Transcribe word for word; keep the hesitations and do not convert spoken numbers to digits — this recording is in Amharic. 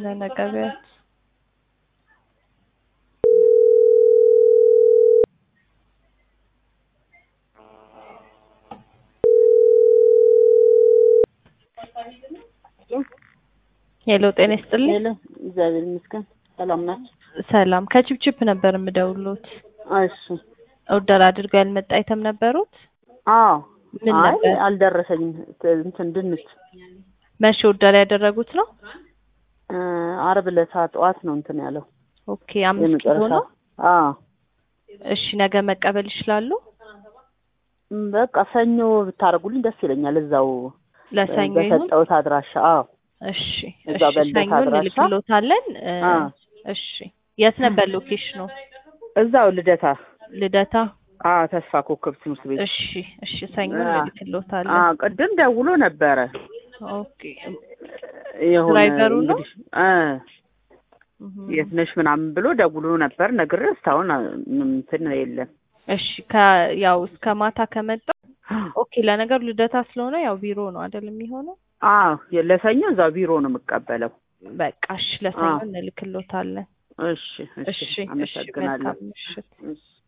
ለነገቢያት ሄሎ ጤና ይስጥልኝ። ሄሎ እግዚአብሔር ይመስገን ሰላም ናችሁ? ሰላም ከቺፕቺፕ ነበር የምደውልዎት። እሺ ኦርደር አድርገው ያልመጣ አይተም ነበሩት? አዎ ምን አይ ነበር? አልደረሰኝም። እንትን ድንች መቼ ኦርደር ያደረጉት ነው? እ ዓርብ ዕለት ጠዋት ነው እንትን ያለው። ኦኬ አምስት ኪሎ ነው? አዎ እሺ ነገ መቀበል ይችላሉ? በቃ ሰኞ ብታረጉልኝ ደስ ይለኛል። እዛው ለሰኞ ይሁን? በሰጠሁት አድራሻ። አዎ እሺ እሺ እዛው በልደታ ሰኞ አድራሻ። እንልክልዎታለን። እሺ የት ነበር ሎኬሽኑ? እዛው ልደታ ልደታ። አዎ ተስፋ ኮከብ ትምህርት ቤት። እሺ እሺ ሰኞ እንልክልዎታለን። አዎ ቅድም ደውሎ ነበረ። ኦኬ የሆነ ድራይቨሩ ነው? እንግዲህ እ የት ነሽ ምናምን ብሎ ደውሎ ነበር። ነግሬ እስካሁን እንትን የለም። እሺ ከ ያው እስከ ማታ ከመጣ ኦኬ። ለነገሩ ልደታ ስለሆነ ያው ቢሮ ነው አይደል የሚሆነው? አዎ ለሰኞ እዛው ቢሮ ነው የምቀበለው። በቃ እሺ ለሰኞ እንልክልዎታለን። እሺ እሺ እሺ እሺ አመሰግናለሁ። መልካም ምሽት። እሺ